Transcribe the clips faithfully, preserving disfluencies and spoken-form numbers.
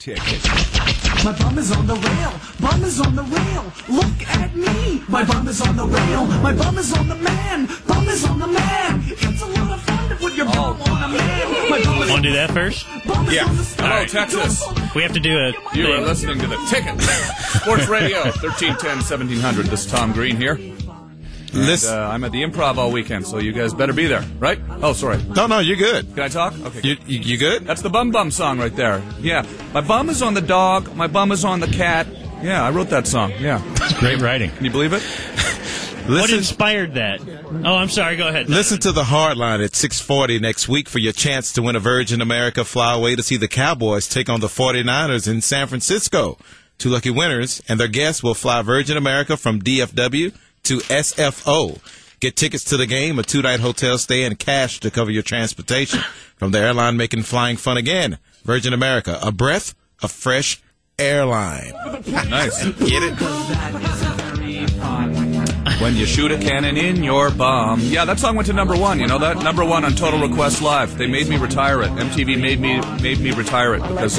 ticket. My bum is on the rail, bum is on the rail. Look at me, my bum is on the rail. My bum is on the man, bum is on the man. It's a lot of fun to put your bum on a man. My bum is Want to do that first? bum is Yeah. on the Hello, right. Texas. We have to do a You are thing. listening to The Ticket. Sports Radio, thirteen ten, seventeen hundred. This is Tom Green here. And, Listen. uh, I'm at the Improv all weekend, so you guys better be there, right? Oh, sorry. No, no, you're good. Can I talk? Okay. You, you, you good? That's the Bum Bum song right there. Yeah. My bum is on the dog. My bum is on the cat. Yeah, I wrote that song. Yeah. It's great writing. Can you believe it? What Listen, inspired that? Oh, I'm sorry. Go ahead. listen to the Hardline at six forty next week for your chance to win a Virgin America flyaway to see the Cowboys take on the forty-niners in San Francisco. Two lucky winners and their guests will fly Virgin America from D F W to S F O. Get tickets to the game, a two-night hotel stay, and cash to cover your transportation. From the airline making flying fun again, Virgin America, a breath of fresh airline. Nice. Get it? When you shoot a cannon in your bum. Yeah, that song went to number one. You know that? Number one on Total Request Live. They made me retire it. M T V made me made me retire it because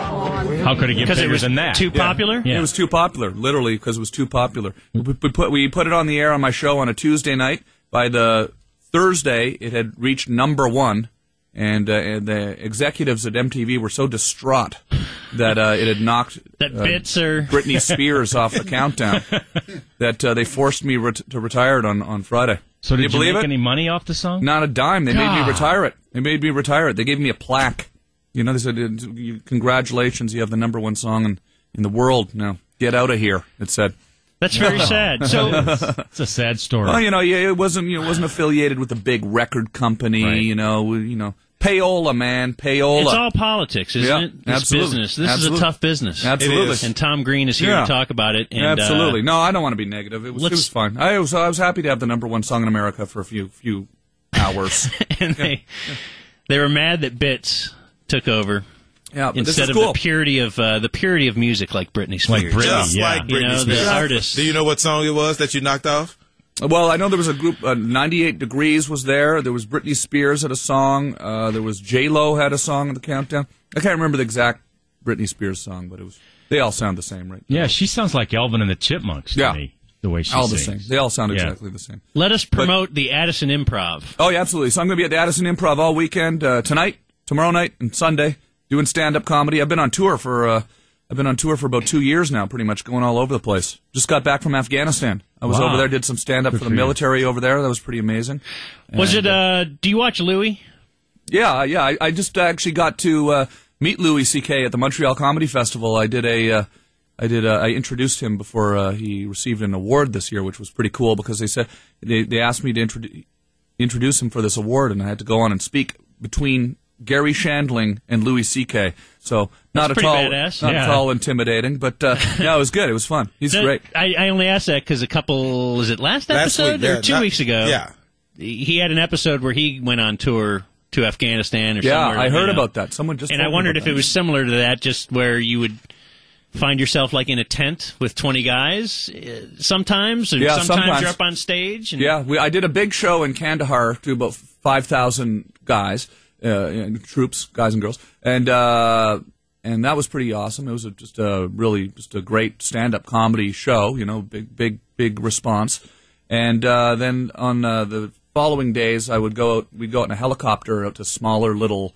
How could it get Because bigger it was than that? too popular? Yeah. it was too popular. Literally, because it was too popular. We, we put we put it on the air on my show on a Tuesday night. By the Thursday, it had reached number one, and, uh, and the executives at M T V were so distraught that uh, it had knocked That uh, bits are... Britney Spears off the countdown. That uh, they forced me ret- to retire it on, on Friday. So Can did you you, believe make it? any money off the song? Not a dime. They made me God. retire it. They made me retire it. They gave me a plaque. You know, they said, uh, you- congratulations, you have the number one song in, in the world. Now, get out of here, it said. That's very sad. So, It's a sad story. Well, you know, yeah, it wasn't, you know, it wasn't affiliated with a big record company, Right. you know, you know, payola, man, payola. it's all politics, isn't Yeah, it? This absolutely. business. This Absolutely. is a tough business. Absolutely. It is. And Tom Green is here Yeah. to talk about it. And, Absolutely. Uh, No, I don't want to be negative. It was, it let's- was fine. I was, I was happy to have the number one song in America for a few, few hours. and they, they were mad that bits took over. Yeah, but this Instead is of cool. the purity of uh, the purity of music, like Britney Spears, Like Britney, Just yeah. like you Britney know, Spears. the artists. Do you know what song it was that you knocked off? Well, I know there was a group. Uh, ninety-eight Degrees was there. There was Britney Spears had a song. Uh, there was J Lo had a song in the countdown. I can't remember the exact Britney Spears song, but it was. They all sound the same, right? Yeah, she sounds like Elvin and the Chipmunks to Yeah. me, the way she all the sings. same. They all sound Yeah. exactly the same. Let us promote the Addison Improv. Oh, yeah, absolutely. So I'm going to be at the Addison Improv all weekend, uh, tonight, tomorrow night, and Sunday, doing stand-up comedy. I've been on tour for. Uh, I've been on tour for about two years now, pretty much going all over the place. Just got back from Afghanistan. I was Wow. over there, did some stand-up for the for you. military over there. That was pretty amazing. Was And, it? Uh, do you watch Louis? Yeah, yeah. I, I just actually got to uh, meet Louis C K at the Montreal Comedy Festival. I did a, uh, I did. A, I introduced him before uh, he received an award this year, which was pretty cool because they said they they asked me to introduce introduce him for this award, and I had to go on and speak between Gary Shandling and Louis C K. So not That's at pretty all, badass. not Yeah. at all intimidating, but uh, yeah, it was good. It was fun. He's That- great. I, I only asked that because a couple, was it last Last episode week, yeah, or two not- weeks ago? Yeah. He had an episode where he went on tour to Afghanistan or Yeah, somewhere. I you heard know. about that. Someone just And told I me wondered about if that. it was similar to that, just where you would find yourself like in a tent with twenty guys uh, sometimes, or Yeah, sometimes, sometimes. you're up on stage. And Yeah, we, I did a big show in Kandahar to about five thousand guys, uh, you know, troops, guys and girls, and uh, and that was pretty awesome. It was a, just a really just a great stand-up comedy show. You know, big big big response. And uh, then on uh, the following days, I would go out, we'd go out in a helicopter out to smaller little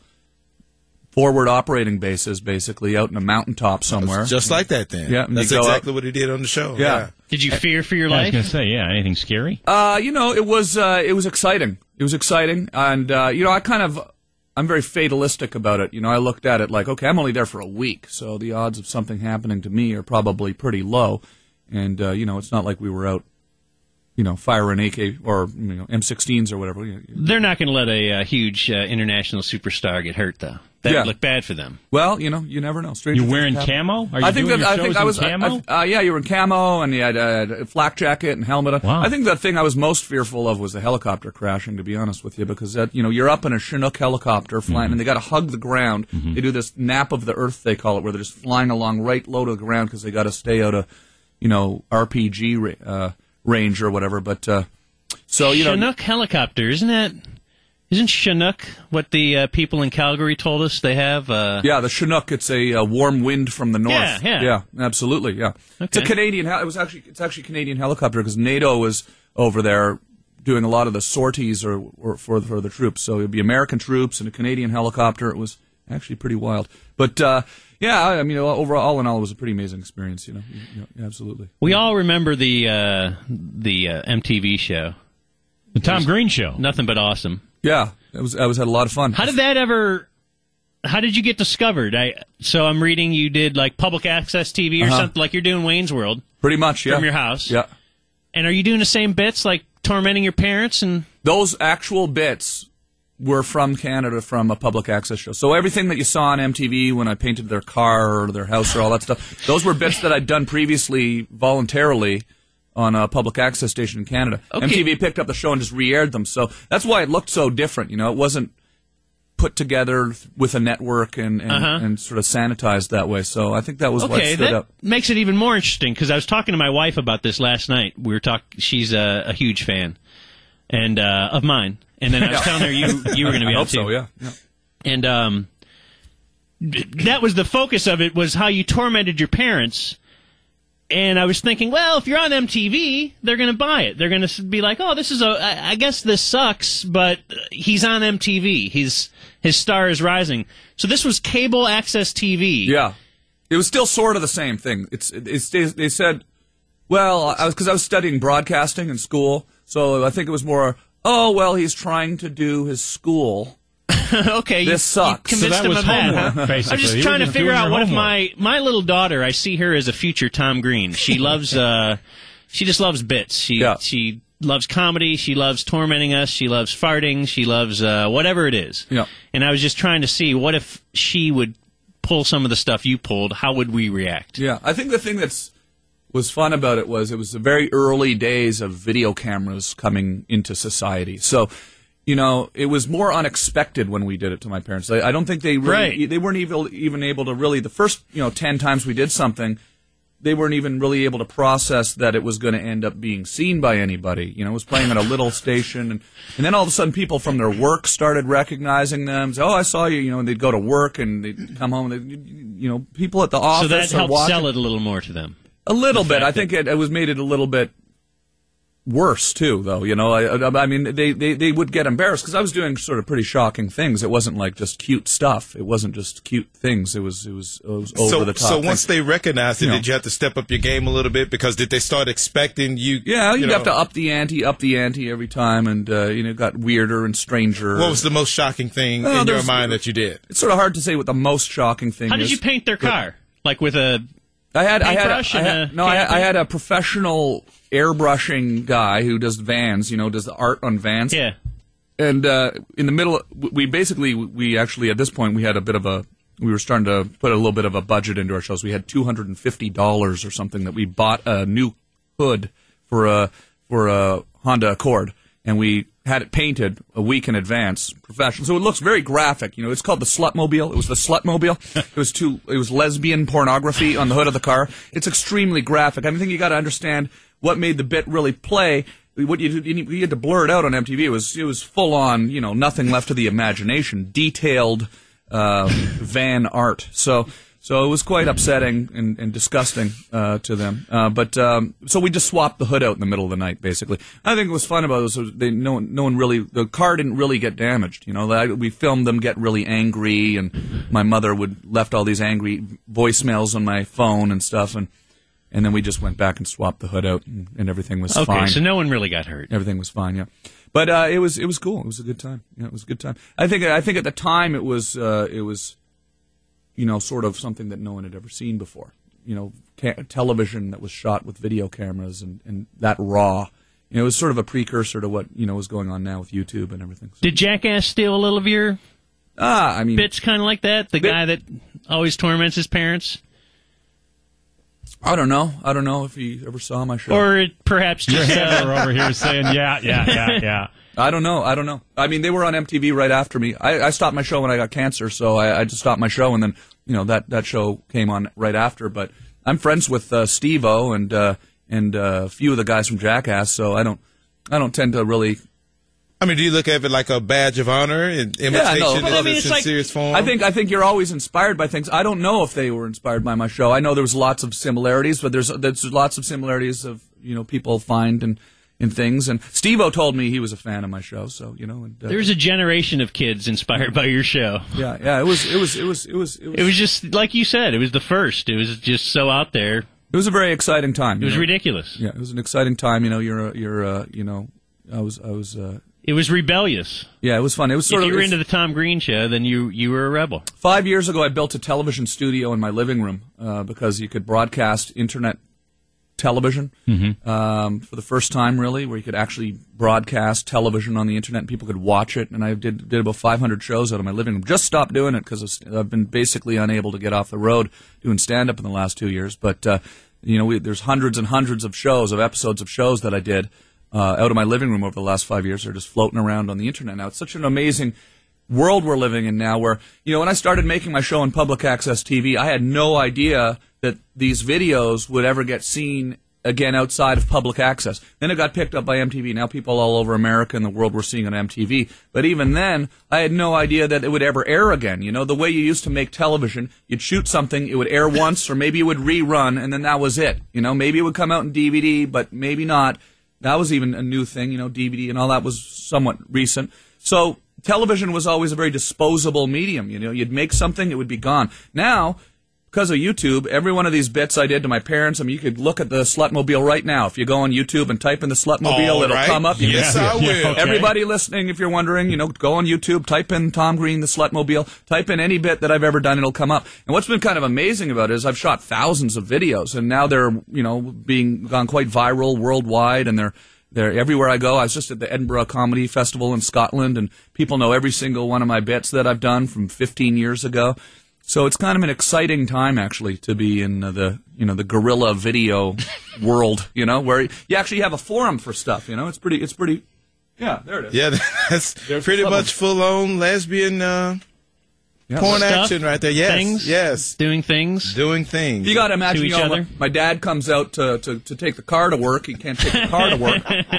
forward operating bases, basically out in a mountaintop somewhere. Just like that then. Yeah, and That's you go exactly what he did on the show. Yeah. Did you fear for your I was life? going to say, yeah, anything scary? Uh, you know, it was uh, it was exciting. It was exciting, and uh, you know, I kind of I'm very fatalistic about it. You know, I looked at it like, okay, I'm only there for a week, so the odds of something happening to me are probably pretty low. And uh, you know, it's not like we were out, you know, firing A K or you know M sixteens or whatever. They're not going to let a uh, huge uh, international superstar get hurt, though. That Yeah. would look bad for them. Well, you know, you never know. Stranger You're things wearing happen. camo? Are you I think doing that your I think shows I in was camo? I, I, uh, yeah, you were in camo and you had uh, a flak jacket and helmet. Wow. I think the thing I was most fearful of was the helicopter crashing. To be honest with you, because that you know you're up in a Chinook helicopter flying, Mm-hmm. and they got to hug the ground. They do this nap of the earth, they call it, where they're just flying along right low to the ground because they got to stay out of you know R P G ra- uh, range or whatever. But uh, so you know. Chinook helicopter, isn't that? Isn't Chinook what the uh, people in Calgary told us they have? Uh... Yeah, the Chinook. It's a, a warm wind from the north. Yeah, yeah, yeah, absolutely. Yeah, okay. It's a Canadian. It was actually it's actually a Canadian helicopter because NATO was over there doing a lot of the sorties or, or for for the troops. So it'd be American troops and a Canadian helicopter. It was actually pretty wild. But uh, yeah, I mean, overall, all in all, it was a pretty amazing experience. You know, yeah, absolutely. We all remember the uh, the uh, M T V show, the Tom Green Show. Nothing but awesome. Yeah, it was. I was had a lot of fun. How did that ever? How did you get discovered? I so I'm reading you did like public access T V or Uh-huh. something, like you're doing Wayne's World. Pretty much, yeah. From your house. Yeah. And are you doing the same bits, like tormenting your parents and? Those actual bits were from Canada, from a public access show. So everything that you saw on M T V when I painted their car or their house or all that stuff, those were bits that I'd done previously voluntarily on a public access station in Canada. Okay. M T V picked up the show and just re-aired them. So that's why it looked so different. You know, it wasn't put together with a network and and, Uh-huh. and sort of sanitized that way. So I think that was what Okay, stood that out. makes it even more interesting because I was talking to my wife about this last night. We were talking. She's a, a huge fan, and uh, of mine. And then I was telling her you you were going to be I on hope too. so, yeah. yeah. And um, d- that was the focus of it, was how you tormented your parents. And I was thinking, well, if you're on M T V, they're going to buy it. They're going to be like, oh, this is a, I I guess this sucks, but he's on M T V. He's, his star is rising. So this was cable access T V. Yeah, it was still sort of the same thing. It's, it's they, they said, well, I was because I was studying broadcasting in school, so I think it was more, oh, well, he's trying to do his school. Okay, This sucks. You So convinced that him was of that. homework, Huh? basically. I'm just You trying were to just figure doing out your what if homework. my my little daughter, I see her as a future Tom Green. She loves uh, she just loves bits. She Yeah. she loves comedy. She loves tormenting us. She loves farting. She loves uh, whatever it is. Yeah. And I was just trying to see what if she would pull some of the stuff you pulled. How would we react? Yeah, I think the thing that's was fun about it was it was the very early days of video cameras coming into society. So, you know, it was more unexpected when we did it to my parents. I, I don't think they really, Right. they weren't even even able to really, the first, you know, ten times we did something, they weren't even really able to process that it was going to end up being seen by anybody. You know, it was playing at a little station, and, and then all of a sudden people from their work started recognizing them. Say, oh, I saw you, you know, and they'd go to work and they'd come home, and they'd, you know, people at the office So that are helped watching. sell it a little more to them. A little The bit. fact I think it, it was made it a little bit worse too, though. You know, I, I, I mean, they, they, they would get embarrassed because I was doing sort of pretty shocking things. It wasn't like just cute stuff. It wasn't just cute things. It was it was, it was over so, the top. so things. once they recognized it, You know. did you have to step up your game a little bit? Because did they start expecting you? yeah, you'd you know, have to up the ante, up the ante every time, and uh, you know, it got weirder and stranger. What was the most shocking thing Well, in your there's- mind that you did? It's sort of hard to say what the most shocking thing How is. did you paint their car? Like with a I had, I had, paintbrush I and had a no, I had, can I had a professional airbrushing guy who does vans. You know, does the art on vans. yeah. And uh, in the middle, we basically, we actually, at this point, we had a bit of a, we were starting to put a little bit of a budget into our shows. We had two hundred fifty dollars or something that we bought a new hood for a, for a Honda Accord. And we had it painted a week in advance, professional. So it looks very graphic. You know, it's called the Slutmobile. It was the Slutmobile. It was too, it was lesbian pornography on the hood of the car. It's extremely graphic. I think you got to understand what made the bit really play. What you, you you had to blur it out on M T V. It was it was full on, you know, nothing left to the imagination. Detailed uh, van art. So so it was quite upsetting and, and disgusting uh, to them. Uh, but um, so we just swapped the hood out in the middle of the night, basically. I think what was fun about it was they no one, no one really the car didn't really get damaged. You know, that, we filmed them get really angry, and my mother would left all these angry voicemails on my phone and stuff, and. And then we just went back and swapped the hood out, and, and everything was Okay, fine. so no one really got hurt. Everything was fine, yeah. But uh, it was it was cool. It was a good time. Yeah, it was a good time. I think I think at the time it was uh, it was, you know, sort of something that no one had ever seen before. You know, ca- television that was shot with video cameras and, and that raw. You know, it was sort of a precursor to what you know was going on now with YouTube and everything. So, Did Jackass steal a little of your ah, I mean, bits, kind of like that? The Bit- guy that always torments his parents, I don't know. I don't know if he ever saw my show. or perhaps Your just head uh, are over here saying, yeah, yeah, yeah, yeah. I don't know. I don't know. I mean, they were on M T V right after me. I, I stopped my show when I got cancer, so I, I just stopped my show, and then you know that, that show came on right after. But I'm friends with uh, Steve-O and uh, and uh, a few of the guys from Jackass, so I don't I don't tend to really I mean, do you look at it like a badge of honor and imitation no, is but I mean, its it's like- serious form? I think I think you're always inspired by things. I don't know if they were inspired by my show. I know there was lots of similarities, but there's there's lots of similarities of you know people find in in things. And Steve-O told me he was a fan of my show, so you know. And, uh, There's a generation of kids inspired by your show. yeah, yeah. It was it was it was it was it was, It was just like you said. It was the first. It was just so out there. it was a very exciting time. It was ridiculous. Yeah, it was an exciting time. You know, you're a, you're a, you know, I was I was. Uh, It was rebellious. yeah, it was fun. It was sort If of you were it's- into the Tom Green show, then you you were a rebel. Five years ago, I built a television studio in my living room uh, because you could broadcast internet television Mm-hmm. um, for the first time, really, where you could actually broadcast television on the internet and people could watch it. And I did did about five hundred shows out of my living room. Just stopped doing it because I've been basically unable to get off the road doing stand-up in the last two years. But, uh, you know, we, there's hundreds and hundreds of shows, of episodes of shows that I did uh, out of my living room over the last five years. They're just floating around on the internet now. It's such an amazing world we're living in now where, you know, when I started making my show on public access T V, I had no idea that these videos would ever get seen again outside of public access. Then it got picked up by M T V. Now people all over America and the world were seeing on M T V. But even then, I had no idea that it would ever air again. You know, the way you used to make television, you'd shoot something, it would air once, or maybe it would rerun, and then that was it. You know, maybe it would come out in D V D, but maybe not. That was even a new thing, you know, D V D and all that was somewhat recent. So television was always a very disposable medium. You know, you'd make something, it would be gone. Now, because of YouTube, every one of these bits I did to my parents, I mean, you could look at the Slutmobile right now. If you go on YouTube and type in the Slutmobile, All it'll right. come up. You Yes, can I see it. will. Okay. Everybody listening, if you're wondering, you know, go on YouTube, type in Tom Green, the Slutmobile, type in any bit that I've ever done, it'll come up. And what's been kind of amazing about it is I've shot thousands of videos, and now they're, you know, being gone quite viral worldwide, and they're They're everywhere I go. I was just at the Edinburgh Comedy Festival in Scotland, and people know every single one of my bits that I've done from fifteen years ago. So it's kind of an exciting time, actually, to be in uh, the you know the guerrilla video world. You know, where you actually have a forum for stuff. You know, it's pretty. It's pretty. Yeah, there it is. Yeah, that's There's pretty the much full-on lesbian uh, Yeah. porn Stuff, action right there. Yes, things. yes. Doing things. Doing things. You got to imagine, To each you know, other? my, my dad comes out to, to, to take the car to work. He can't take the car to work.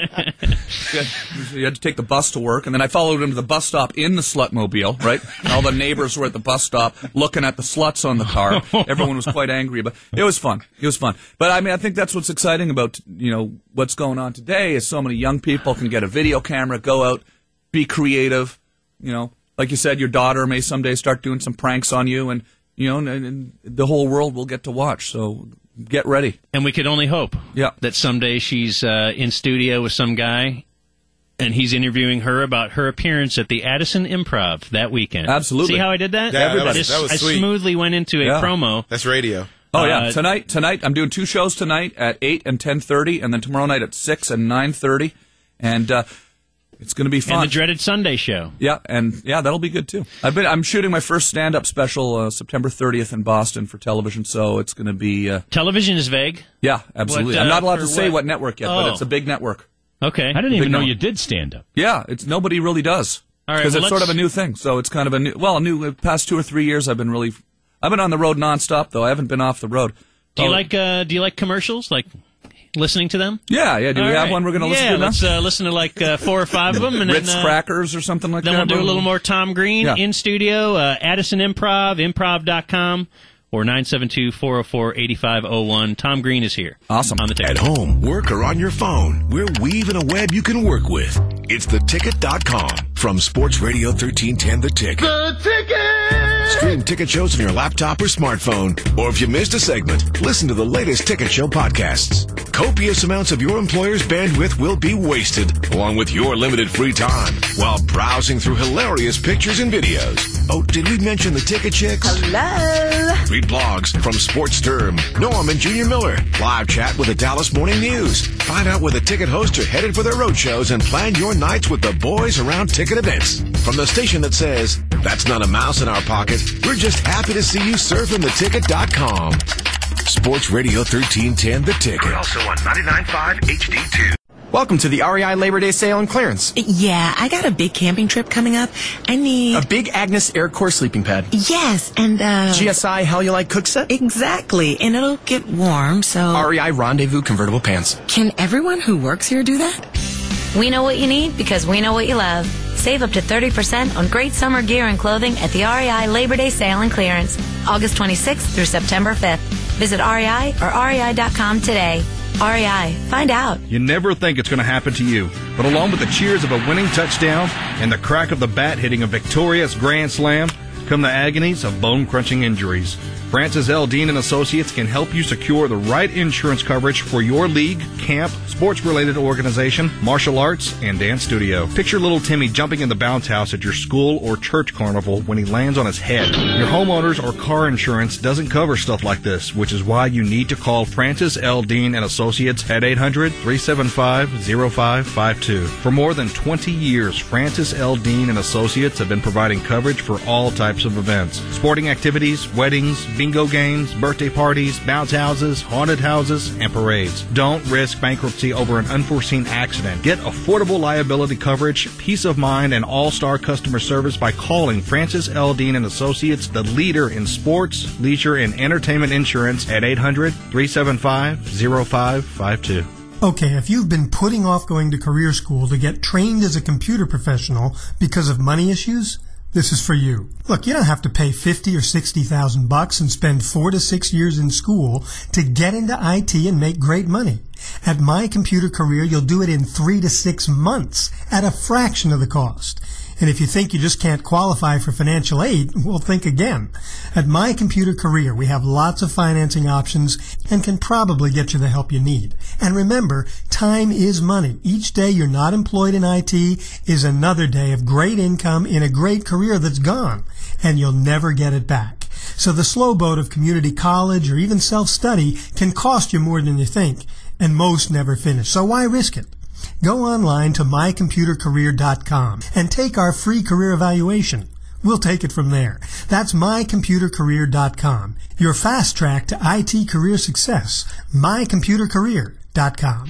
He had to take the bus to work, and then I followed him to the bus stop in the Slutmobile, right? And all the neighbors were at the bus stop looking at the sluts on the car. Everyone was quite angry, but it was fun. It was fun. But I mean, I think that's what's exciting about, you know, what's going on today is so many young people can get a video camera, go out, be creative, you know. Like you said, your daughter may someday start doing some pranks on you, and you know, and, and the whole world will get to watch. So get ready. And we could only hope Yeah. that someday she's uh, in studio with some guy, and he's interviewing her about her appearance at the Addison Improv that weekend. Absolutely. See how I did that? Yeah, that I was- just- that was I sweet. smoothly went into a Yeah. promo. That's radio. Oh yeah, Uh, tonight. Tonight I'm doing two shows tonight at eight and ten thirty, and then tomorrow night at six and nine thirty, and uh, it's going to be fun. And the dreaded Sunday show. Yeah, and yeah, that'll be good too. I've been I'm shooting my first stand-up special uh, September thirtieth in Boston for television, so it's going to be uh, Television is vague. yeah, absolutely. What, uh, I'm not allowed for to say what? what network yet, Oh. but it's a big network. Okay. I didn't even Big know no. you did stand up. Yeah, it's nobody really does. All right, because well, it's sort let's- of a new thing. So it's kind of a new. Well, a new. The past two or three years, I've been really. I've been on the road nonstop, though. I haven't been off the road. Do you Oh, like uh, Do you like commercials? Like listening to them? Yeah, yeah. Do we All have right. one we're going to listen yeah, to now? let's uh, listen to like uh, four or five of them, and Ritz then uh, crackers or something like then that. we'll do a little more Tom Green Yeah. in studio. Uh, Addison Improv, improv dot com, or nine seven two, four oh four, eight five oh one. Tom Green is here. Awesome. On the At ticket. home, work, or on your phone, we're weaving a web you can work with. It's the ticket dot com from Sports Radio thirteen ten The Ticket. The Ticket! Stream Ticket shows on your laptop or smartphone. Or if you missed a segment, listen to the latest Ticket Show podcasts. Copious amounts of your employer's bandwidth will be wasted, along with your limited free time, while browsing through hilarious pictures and videos. Oh, did we mention the Ticket Chicks? Hello. Read blogs from Sports Term, Norm and Junior Miller. Live chat with the Dallas Morning News. Find out where the Ticket hosts are headed for their road shows and plan your nights with the boys around Ticket events. From the station that says, that's not a mouse in our pocket, we're just happy to see you surfing the ticket dot com. Sports Radio thirteen ten The Ticket. Also on ninety-nine point five H D two. Welcome to the R E I Labor Day sale and clearance. Yeah, I got a big camping trip coming up. I need... A big Agnes Air Core sleeping pad. Yes, and uh... G S I How You Like cook set. Exactly, and it'll get warm, so... R E I Rendezvous convertible pants. Can everyone who works here do that? We know what you need because we know what you love. Save up to thirty percent on great summer gear and clothing at the R E I Labor Day Sale and Clearance, August twenty-sixth through September fifth. Visit R E I or R E I dot com today. R E I. Find out. You never think it's going to happen to you, but along with the cheers of a winning touchdown and the crack of the bat hitting a victorious grand slam come the agonies of bone-crunching injuries. Francis L. Dean and Associates can help you secure the right insurance coverage for your league, camp, sports-related organization, martial arts, and dance studio. Picture little Timmy jumping in the bounce house at your school or church carnival when he lands on his head. Your homeowners or car insurance doesn't cover stuff like this, which is why you need to call Francis L. Dean and Associates at eight hundred, three seven five, zero five five two. For more than twenty years, Francis L. Dean and Associates have been providing coverage for all types of events. Sporting activities, weddings, bingo games, birthday parties, bounce houses, haunted houses, and parades. Don't risk bankruptcy over an unforeseen accident. Get affordable liability coverage, peace of mind, and all-star customer service by calling Francis L. Dean and Associates, the leader in sports, leisure, and entertainment insurance at eight hundred, three seven five, zero five five two. Okay, if you've been putting off going to career school to get trained as a computer professional because of money issues, this is for you. Look, you don't have to pay fifty or sixty thousand bucks and spend four to six years in school to get into I T and make great money. At My Computer Career, you'll do it in three to six months at a fraction of the cost. And if you think you just can't qualify for financial aid, well, think again. At My Computer Career, we have lots of financing options and can probably get you the help you need. And remember, time is money. Each day you're not employed in I T is another day of great income in a great career that's gone, and you'll never get it back. So the slow boat of community college or even self-study can cost you more than you think, and most never finish. So why risk it? Go online to my computer career dot com and take our free career evaluation. We'll take it from there. That's my computer career dot com. Your fast track to I T career success. my computer career dot com.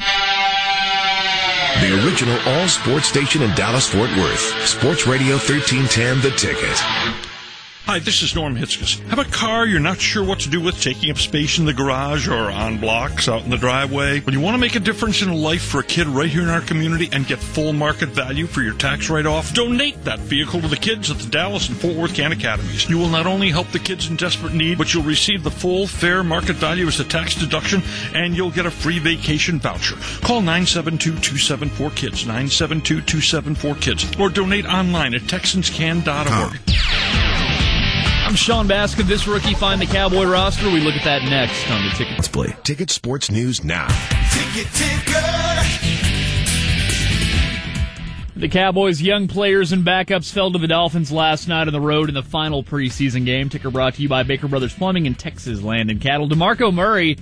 The original all-sports station in Dallas-Fort Worth. Sports Radio thirteen ten, The Ticket. Hi, this is Norm Hitzges. Have a car you're not sure what to do with, taking up space in the garage or on blocks out in the driveway? When you want to make a difference in life for a kid right here in our community and get full market value for your tax write-off, donate that vehicle to the kids at the Dallas and Fort Worth Can Academies. You will not only help the kids in desperate need, but you'll receive the full fair market value as a tax deduction, and you'll get a free vacation voucher. Call nine seven two, two seven four, KIDS, nine seven two, two seven four, KIDS, or donate online at texans can dot org. I'm Sean Baskin. This rookie find the Cowboy roster. We look at that next on the Ticket. Let's play Ticket Sports News now. Ticket, ticket. The Cowboys' young players and backups fell to the Dolphins last night on the road in the final preseason game. Ticker brought to you by Baker Brothers Plumbing and Texas Land and Cattle. DeMarco Murray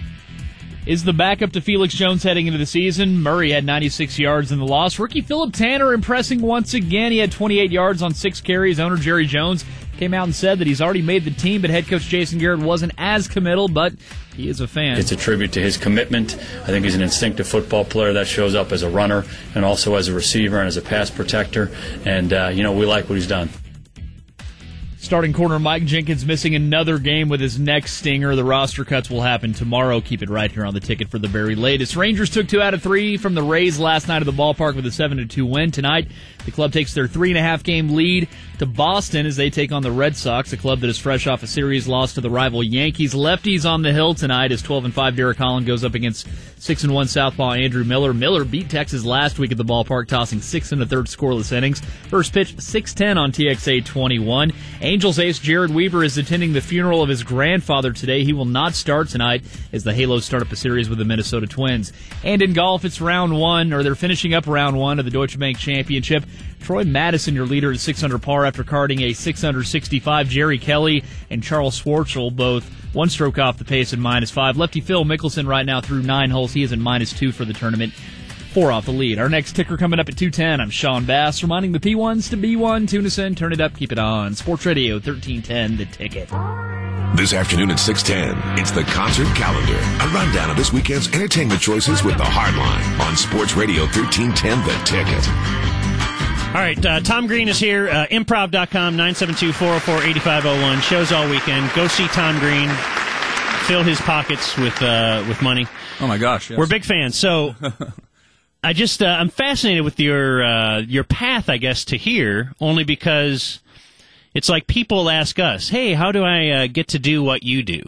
is the backup to Felix Jones heading into the season. Murray had ninety-six yards in the loss. Rookie Philip Tanner impressing once again. He had twenty-eight yards on six carries. Owner Jerry Jones came out and said that he's already made the team, but head coach Jason Garrett wasn't as committal, but he is a fan. It's a tribute to his commitment. I think he's an instinctive football player that shows up as a runner and also as a receiver and as a pass protector. And, uh, you know, we like what he's done. Starting corner Mike Jenkins missing another game with his neck stinger. The roster cuts will happen tomorrow. Keep it right here on the Ticket for the very latest. Rangers took two out of three from the Rays last night at the ballpark with a seven to two win. Tonight, the club takes their three and a half game lead to Boston as they take on the Red Sox, a club that is fresh off a series loss to the rival Yankees. Lefties on the hill tonight as twelve and five Derek Holland goes up against six and one Southpaw Andrew Miller. Miller beat Texas last week at the ballpark, tossing six and a third scoreless innings. First pitch six ten on T X A twenty-one. Angels ace Jared Weaver is attending the funeral of his grandfather today. He will not start tonight as the Halos start up a series with the Minnesota Twins. And in golf, it's round one, or they're finishing up round one of the Deutsche Bank Championship. Troy Madison, your leader, at six under par after carding a six under sixty-five. Jerry Kelly and Charles Schwartzel both one stroke off the pace at minus five. Lefty Phil Mickelson right now through nine holes. He is at minus two for the tournament. Four off the lead. Our next ticker coming up at two ten. I'm Sean Bass, reminding the P ones to be one. Tune us in, turn it up, keep it on. Sports Radio thirteen ten, The Ticket. This afternoon at six ten, it's the concert calendar. A rundown of this weekend's entertainment choices with the Hardline on Sports Radio thirteen ten, The Ticket. All right, uh, Tom Green is here. Uh, improv dot com, nine seven two, four oh four, eight five oh one. Shows all weekend. Go see Tom Green. Fill his pockets with uh, with money. Oh, my gosh. Yes. We're big fans. So I just uh, I'm fascinated with your uh, your path, I guess, to here, only because it's like people ask us, "Hey, how do I uh, get to do what you do?"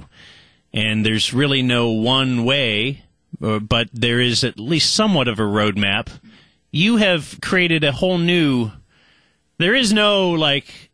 And there's really no one way, uh, but there is at least somewhat of a roadmap. You have created a whole new. There is no like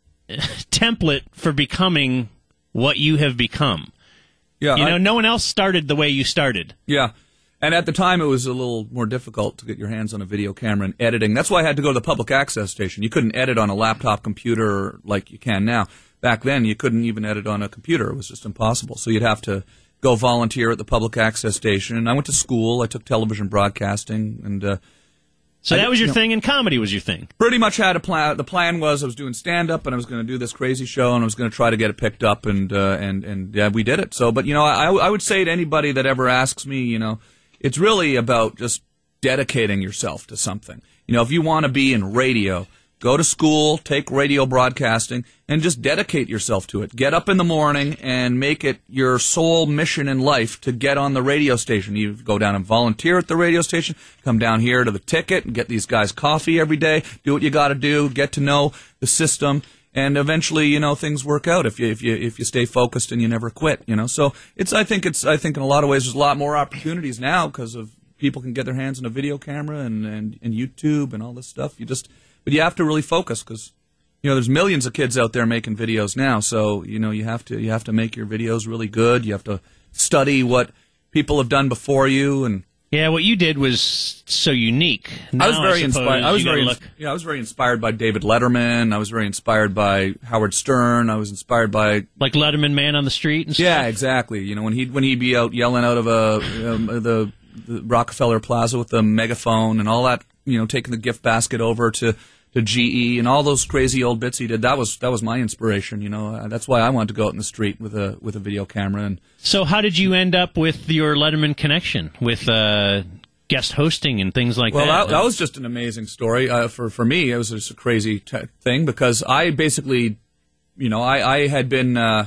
template for becoming what you have become. Yeah, you know, I, no one else started the way you started. Yeah. And at the time, it was a little more difficult to get your hands on a video camera and editing. That's why I had to go to the public access station. You couldn't edit on a laptop computer like you can now. Back then, you couldn't even edit on a computer. It was just impossible. So you'd have to go volunteer at the public access station. And I went to school. I took television broadcasting. and uh, So I, that was your you know, thing, and comedy was your thing? Pretty much had a plan. The plan was I was doing stand-up, and I was going to do this crazy show, and I was going to try to get it picked up, and, uh, and, and yeah, we did it. So, but, you know, I, I would say to anybody that ever asks me, you know, it's really about just dedicating yourself to something. You know, if you want to be in radio, go to school, take radio broadcasting, and just dedicate yourself to it. Get up in the morning and make it your sole mission in life to get on the radio station. You go down and volunteer at the radio station, come down here to the Ticket and get these guys coffee every day, do what you got to do, get to know the system. And eventually, you know, things work out if you if you if you stay focused and you never quit. You know, so it's I think it's I think in a lot of ways there's a lot more opportunities now because of people can get their hands on a video camera and, and, and YouTube and all this stuff. You just but you have to really focus because you know there's millions of kids out there making videos now. So you know you have to you have to make your videos really good. You have to study what people have done before you and. Yeah, what you did was so unique. Now, I was very I inspired. I was very look. yeah. I was very inspired by David Letterman. I was very inspired by Howard Stern. I was inspired by like Letterman, Man on the Street and stuff. Yeah, exactly. You know when he when he'd be out yelling out of a um, the, the Rockefeller Plaza with the megaphone and all that. You know, taking the gift basket over to. to G E and all those crazy old bits he did. That was that was my inspiration. You know, uh, that's why I wanted to go out in the street with a with a video camera. And so, how did you end up with your Letterman connection with uh, guest hosting and things like well, that? Well, that, that was just an amazing story uh, for for me. It was just a crazy t- thing because I basically, you know, I I had been uh,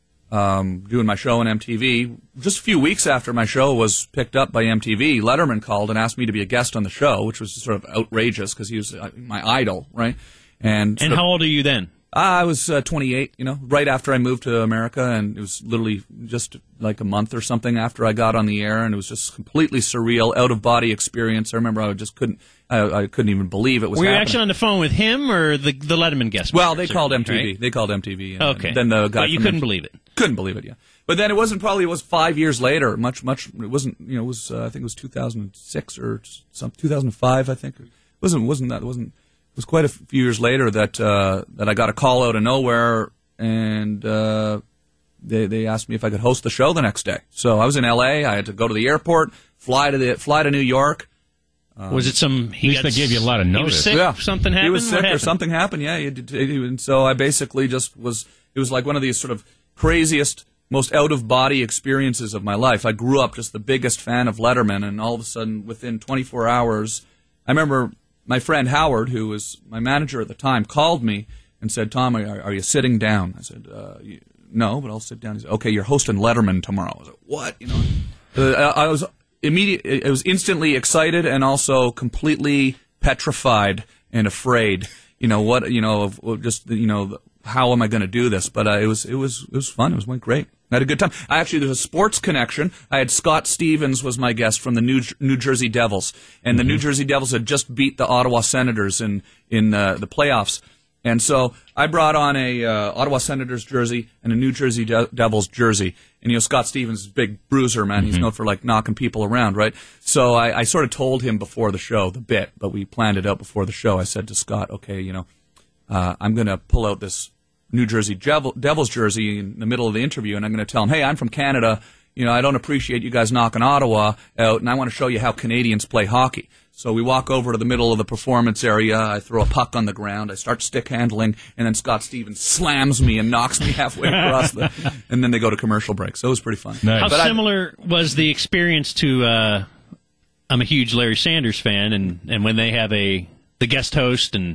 um, doing my show on M T V. Just a few weeks after my show was picked up by M T V, Letterman called and asked me to be a guest on the show, which was sort of outrageous because he was uh, my idol, right? And and how old are you then? I was uh, twenty-eight, you know, right after I moved to America, and it was literally just like a month or something after I got on the air, and it was just completely surreal, out-of-body experience. I remember I just couldn't, I, I couldn't even believe it was Were happening. you actually on the phone with him or the the Letterman guest? Well, they called M T V. Right? They called M T V. And okay. Then the guy but you from couldn't M T V believe it. Couldn't believe it, yeah. But then it wasn't probably, it was five years later, much, much, it wasn't, you know, it was, uh, I think it was two thousand six or some, two thousand five, I think. It wasn't, wasn't that, it wasn't, it was quite a few years later that, uh, that I got a call out of nowhere and, uh, they, they asked me if I could host the show the next day. So I was in L A, I had to go to the airport, fly to the, fly to New York. Um, was it some, he At least got, they gave you a lot of he notice. was sick, Yeah. something happened? He was sick What or happened? something happened, yeah. He did, he, and so I basically just was, it was like one of these sort of craziest, most out-of-body experiences of my life. I grew up just the biggest fan of Letterman, and all of a sudden, within twenty-four hours, I remember my friend Howard, who was my manager at the time, called me and said, Tom, are, are you sitting down? I said, uh, no, but I'll sit down. He said, okay, you're hosting Letterman tomorrow. I was like, what? You know, uh, I was immediate. I was instantly excited and also completely petrified and afraid. You know what? You know, of, of just you know, how am I going to do this? But uh, it was it was it was fun. It was went great. I had a good time. I actually, there's a sports connection. I had Scott Stevens was my guest from the New New Jersey Devils, and the mm-hmm. New Jersey Devils had just beat the Ottawa Senators in in uh, the playoffs. And so I brought on a uh, Ottawa Senators jersey and a New Jersey De- Devils jersey. And, you know, Scott Stevens is a big bruiser, man. Mm-hmm. He's known for, like, knocking people around, right? So I, I sort of told him before the show, the bit, but we planned it out before the show. I said to Scott, okay, you know, uh, I'm going to pull out this New Jersey Devil, Devils jersey in the middle of the interview, and I'm going to tell him, hey, I'm from Canada. You know, I don't appreciate you guys knocking Ottawa out, and I want to show you how Canadians play hockey. So we walk over to the middle of the performance area. I throw a puck on the ground. I start stick handling, and then Scott Stevens slams me and knocks me halfway across the. And then they go to commercial break. So it was pretty fun. Nice. How but similar I, was the experience to? Uh, I'm a huge Larry Sanders fan, and, and when they have a the guest host and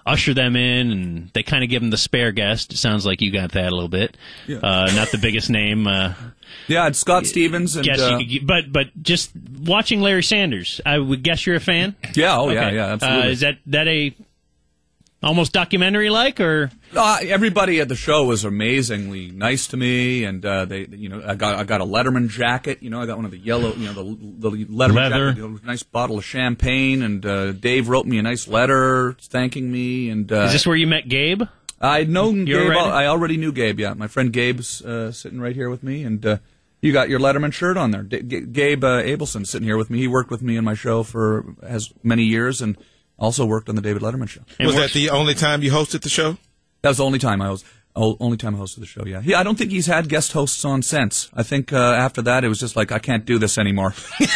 usher them in, and they kind of give them the spare guest. It sounds like you got that a little bit. Yeah. Uh, not the biggest name. Uh, yeah, it's Scott Stevens. And, guess uh, you could, but but just watching Larry Sanders, I would guess you're a fan. Yeah, oh okay. yeah, yeah, absolutely. Uh, is that that a almost documentary like, or uh, everybody at the show was amazingly nice to me, and uh, they, you know, I got I got a Letterman jacket. You know, I got one of the yellow, you know, the the Letterman Leather. jacket, you know, nice bottle of champagne, and uh, Dave wrote me a nice letter thanking me. And uh, is this where you met Gabe? I'd known You Gabe. already? I already knew Gabe. Yeah, my friend Gabe's uh, sitting right here with me, and uh, you got your Letterman shirt on there. D- G- Gabe uh, Abelson sitting here with me. He worked with me in my show for as many years, and also worked on the David Letterman show. And was that the only time you hosted the show? That was the only time I was. Oh, only time I hosted the show. Yeah, yeah. I don't think he's had guest hosts on since. I think uh, after that it was just like I can't do this anymore.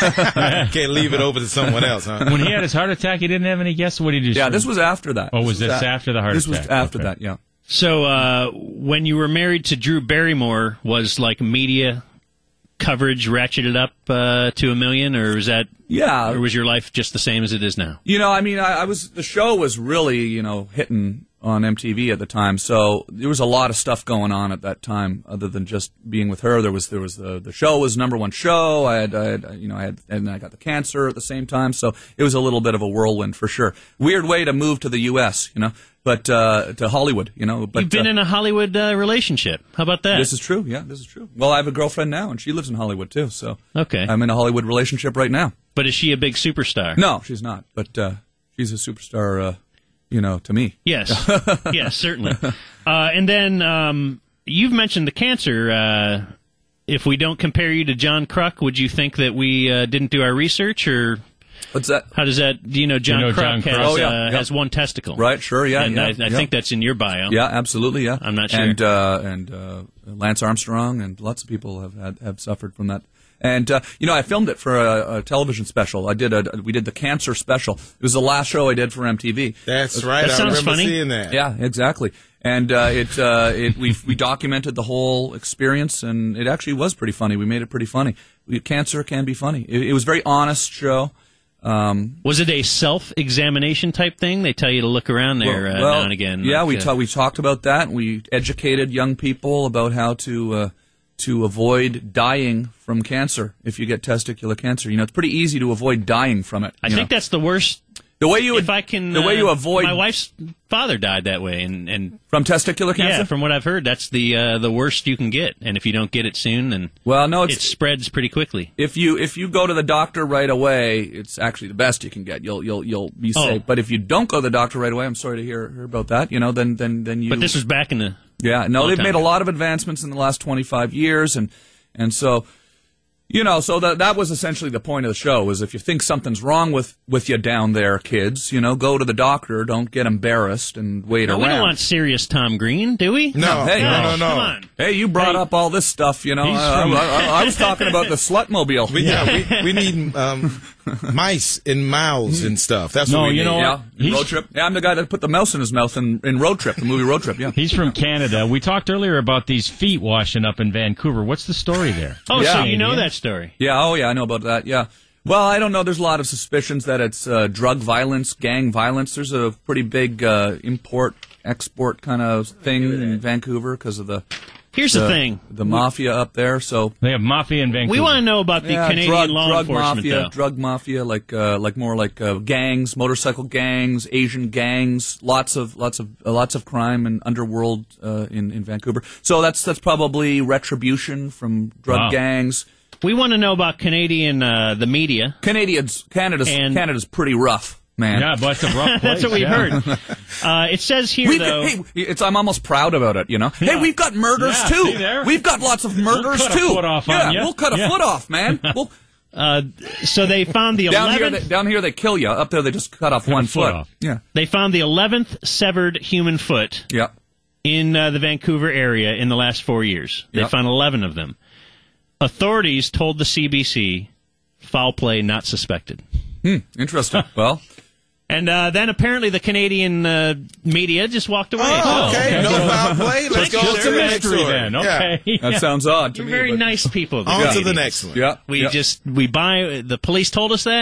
Can't leave it over to someone else, huh? When he had his heart attack, he didn't have any guests. What did he do? Yeah, this was after that. Oh, was this, a- after the heart this attack? This was after Okay. that. Yeah. So uh, when you were married to Drew Barrymore, was like media coverage ratcheted up uh, to a million, or was that? Yeah. Or was your life just the same as it is now? You know, I mean, I, I was the show was really, you know, hitting on M T V at the time, so there was a lot of stuff going on at that time, other than just being with her. There was there was the the show was number one show. I had, I had you know, I had, and I got the cancer at the same time, so it was a little bit of a whirlwind for sure. Weird way to move to the U S, you know, but uh, to Hollywood, you know. But You've been uh, in a Hollywood uh, relationship. How about that? This is true. Yeah, this is true. Well, I have a girlfriend now, and she lives in Hollywood too. So okay, I'm in a Hollywood relationship right now. But is she a big superstar? No, she's not. But uh, she's a superstar, uh, you know, to me. Yes, yes, certainly. Uh, and then um, you've mentioned the cancer. Uh, if we don't compare you to John Kruk, would you think that we uh, didn't do our research, or what's that? How does that? Do you know John You know Kruk John has, Kruk? Oh, yeah, uh, yeah. has one testicle? Right. Sure. Yeah. And yeah, I, I yeah. think that's in your bio. Yeah, absolutely. Yeah, I'm not sure. And uh, and uh, Lance Armstrong and lots of people have had, have suffered from that. And uh, you know, I filmed it for a, a television special. I did a we did the cancer special. It was the last show I did for M T V. That's right. That I sounds remember funny. seeing that. Yeah, exactly. And uh, it uh, it we we documented the whole experience, and it actually was pretty funny. We made it pretty funny. We, cancer can be funny. It, it was a very honest show. Um, Was it a self-examination type thing? They tell you to look around there well, uh, well, now and again. Yeah, like, we uh, ta- we talked about that. We educated young people about how to uh, to avoid dying from cancer if you get testicular cancer. You know, it's pretty easy to avoid dying from it. I you think know. that's the worst. the way you would, If I can, the way you uh, avoid My wife's father died that way, and, and from testicular cancer. yeah, from what I've heard, that's the uh, the worst you can get. And if you don't get it soon, then well, no, it's, it spreads pretty quickly. if you if you go to the doctor right away, it's actually the best you can get. You'll you'll you'll be Oh. safe. But if you don't go to the doctor right away, I'm sorry to hear, hear about that. You know, then then then you. But this was back in the Yeah, no, long they've time made a ago. lot of advancements in the last twenty-five years, and and so, you know, so that that was essentially the point of the show, was if you think something's wrong with, with you down there, kids, you know, go to the doctor, don't get embarrassed and wait No, around. we don't want serious Tom Green, do we? No, Hey, no, no, Come no. on. Hey, you brought Hey. up all this stuff, you know. He's I, from- I, I, I was talking about the Slutmobile. We, yeah, we, we need um, mice in mouths and stuff. That's No, what we you need. know Yeah, He's- Road Trip. Yeah, I'm the guy that put the mouse in his mouth in, in Road Trip, the movie Road Trip, yeah. He's from Canada. We talked earlier about these feet washing up in Vancouver. What's the story there? Oh, Yeah. so you know that story? Yeah, oh yeah, I know about that. Yeah. Well, I don't know. There's a lot of suspicions that it's uh, drug violence, gang violence. There's a pretty big uh, import export kind of thing in Vancouver because of the. Here's the, thing: the mafia up there. So They have mafia in Vancouver. we want to know about the yeah, Canadian drug, law drug enforcement, mafia, though. drug mafia, like uh, like more like uh, gangs, motorcycle gangs, Asian gangs, lots of lots of uh, lots of crime and underworld uh, in in Vancouver. So that's that's probably retribution from drug Wow. gangs. We want to know about Canadian uh, the media. Canadians, Canada's And- Canada's pretty rough, man. Yeah, but it's a rough place. That's what we yeah. heard. Uh, it says here, We've though. got, hey, it's, I'm almost proud about it, you know. Hey, Yeah. we've got murders Yeah, too. see there? We've got lots of murders cut a too. foot off yeah, on ya. we'll cut a Yeah. foot off, man. We'll, Uh, so they found the down here, eleventh. they, down here they kill you. Up there they just cut off Cut a one foot foot. off. Yeah, They found the eleventh severed human foot yeah. in uh, the Vancouver area in the last four years. They Yep. found eleven of them. Authorities told the C B C, foul play not suspected. Hmm, interesting. Well, And uh, then apparently the Canadian uh, media just walked away. Oh, okay. No foul play. Let's go Just to a the next mystery story. then. Yeah. Okay. that sounds odd to You're me. very but- nice people. the On to the Canadians. next one. Yeah, We yeah. just we buy. The police told us that.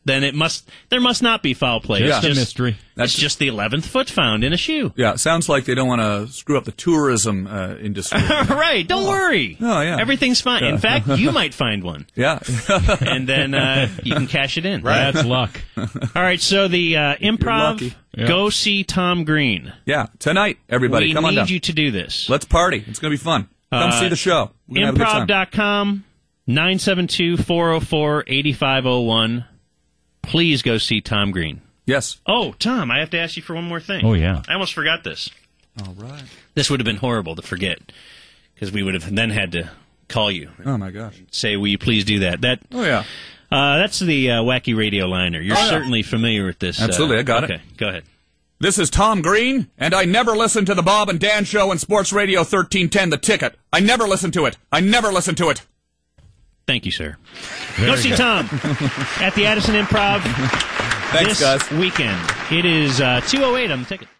then it must there must not be foul play. Just it's a mystery. That's just the eleventh foot found in a shoe. Yeah, it sounds like they don't want to screw up the tourism uh, industry. Right, don't oh. worry. Oh, yeah. Everything's fine. In fact, you might find one. Yeah. And then uh, you can cash it in. Right. That's luck. All right, so the uh, Improv, yeah. go see Tom Green. Yeah, tonight, everybody. We Come on need down. you to do this. Let's party. It's going to be fun. Come Uh, see the show. We're gonna have a good time. Improv dot com, nine seven two, four oh four, eight five oh one. Please go see Tom Green. Yes. Oh, Tom, I have to ask you for one more thing. Oh, yeah. I almost forgot this. All right. This would have been horrible to forget, because we would have then had to call you. Oh, my gosh. Say, will you please do that? That. Oh, yeah. Uh, that's the uh, Wacky Radio Liner. You're Oh, yeah. certainly familiar with this. Absolutely, uh, I got okay, it. Okay, go ahead. This is Tom Green, and I never listen to the Bob and Dan Show and Sports Radio thirteen ten, The Ticket. I never listen to it. I never listen to it. Thank you, sir. Very go see good. Tom at the Addison Improv Thanks, this guys. weekend. It is uh, two oh eight on The Ticket.